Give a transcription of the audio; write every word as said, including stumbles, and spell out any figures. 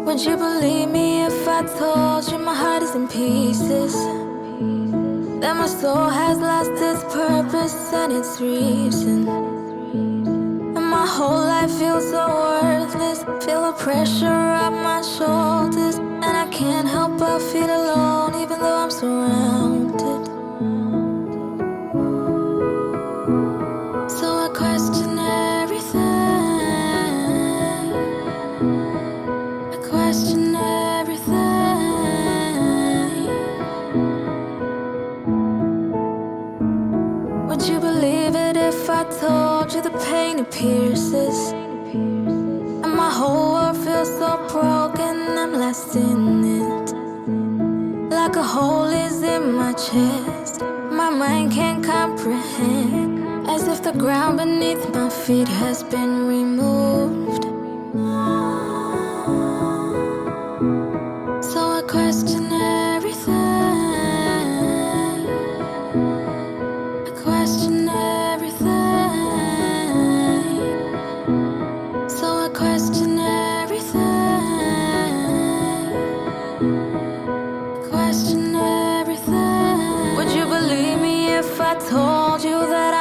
Would you believe me if I told you my heart is in pieces? That my soul has lost its purpose and its reason. And my whole life feels so worthless. Feel the pressure on my shoulders, and I can't help but feel alone even though I'm surrounded. So I question everything. I question everything. Would you believe it if I told you the pain it pierces? And my whole world feels so broken, I'm lost in it. Like a hole is in my chest, my mind can't comprehend. As if the ground beneath my feet has been removed. So I question everything. I question everything. So I question everything. I question everything. Would you believe me if I told you that I